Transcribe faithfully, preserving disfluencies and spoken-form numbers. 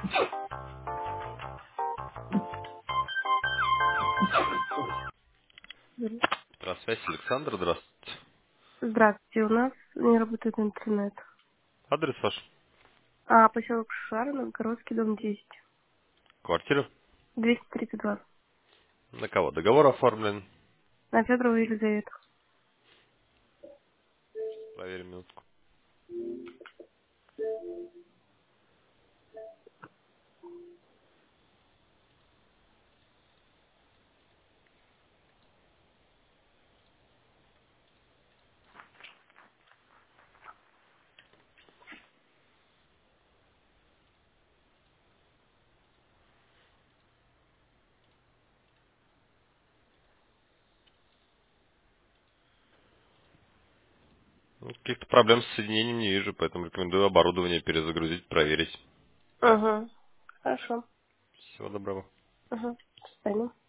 Здравствуйте, Александр, здравствуйте. Здравствуйте, у нас не работает интернет. Адрес ваш? А, поселок Шушара, Новгородский, дом десять. Квартира? двести тридцать два. На кого? Договор оформлен? На Федорову Елизавету. Проверим минутку. Ну, каких-то проблем с соединением не вижу, поэтому рекомендую оборудование перезагрузить, проверить. Угу. Хорошо. Всего доброго. Угу. До свидания.